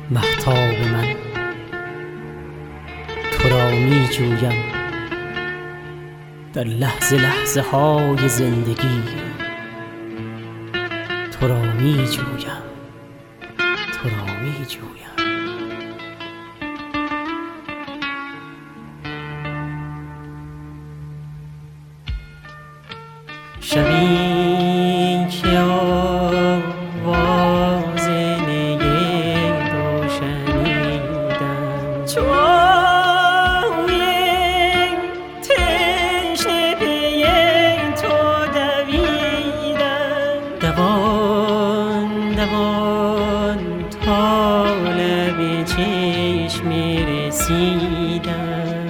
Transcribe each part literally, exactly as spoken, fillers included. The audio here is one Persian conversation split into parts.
مهتاب من تو را می جویم در لحظه لحظه های زندگی، تو را می جویم تو را می جویم. شبی که آواز نی تو شنیدم، چوی تشنه پی تو دویدم، دوان دوان تا لب چشم رسیدم.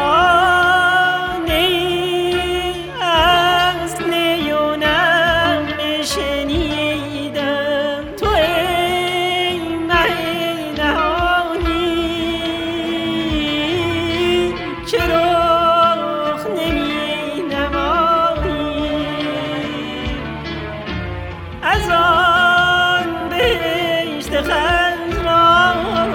از آن بهشت خضرا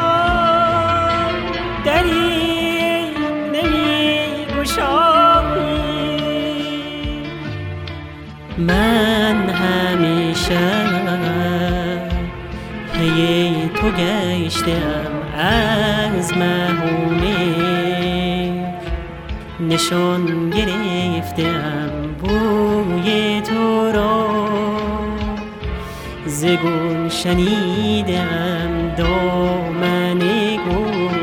دری نمی گشایی. من همیشه پی تو گشتم، از مهونه نشان گرفتم بوی تو را، ز گل شنیدم دامن گل،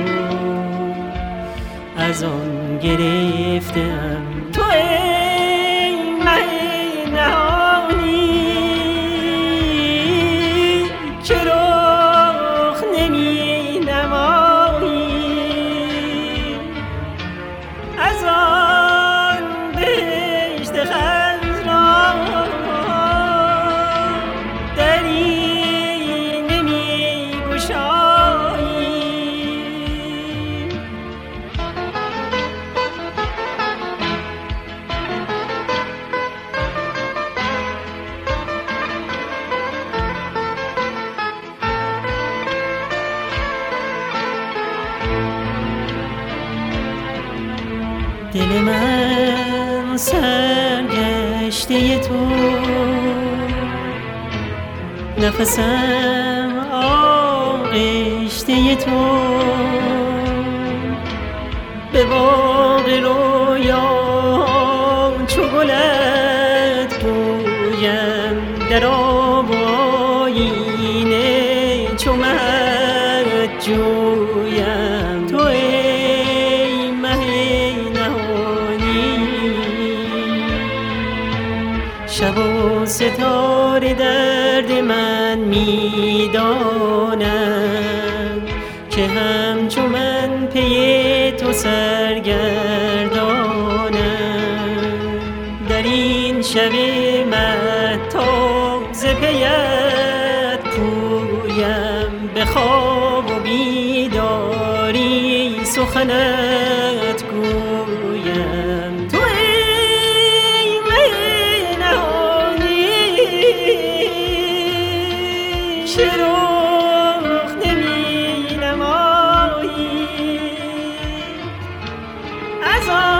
از آن گرفتم. تو ای مه نهانی که رخ نمی نمایی، از آن بهشت خضرا دری نمی گشایی. دل من سرگشته تو، نفسم آغشته تو، به باغ رویا چو گلت گویم، در آب و آیینه چو مهت جویم. تو ای مه نهانی شب و ستاره درد من می دانند که همچو من پی تو سرگردانند. در این شب مهتاب ز پیت پویم، به خواب و بیداری سخنت گویم. تو ای مه نهانی که رخ نمی نمایی، از آن